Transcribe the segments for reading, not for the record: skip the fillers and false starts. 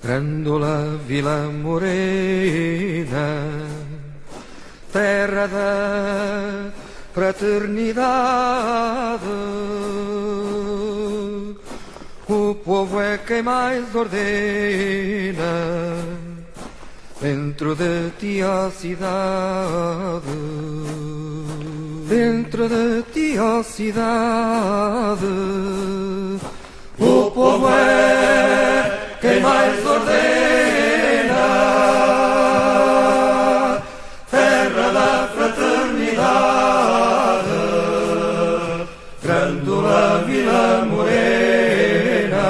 Grândola Vila Morena, terra da fraternidade, o povo é quem mais ordena dentro de ti a cidade, dentro de ti a cidade, o povo é quem mais ordena, terra da fraternidade, Grândola Vila Morena.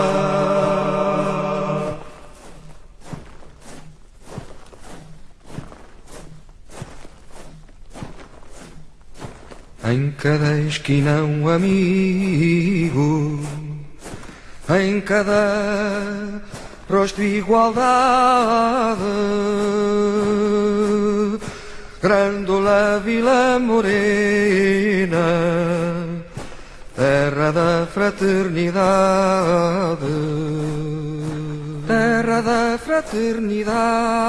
Em cada esquina um amigo, em cada rosto igualdade, Grândola Vila Morena, terra da fraternidade, terra da fraternidade,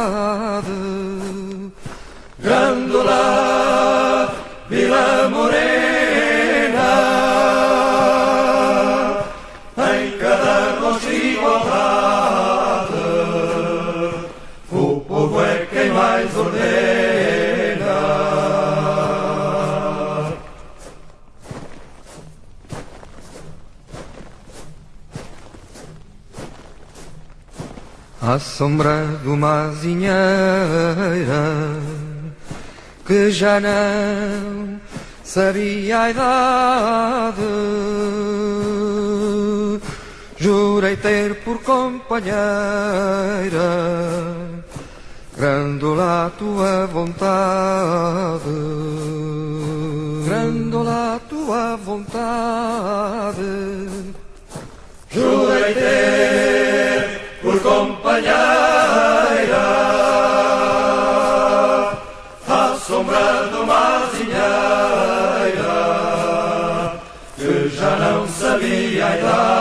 Grândola Vila Morena. Igualdade, o povo é quem mais ordena. À sombra de uma azinheira que já não sabia a idade, jurei ter por companheira Grândola a tua vontade, Grândola a tua vontade. Jurei ter por companheira à sombra de uma azinheira que já não sabia a idade,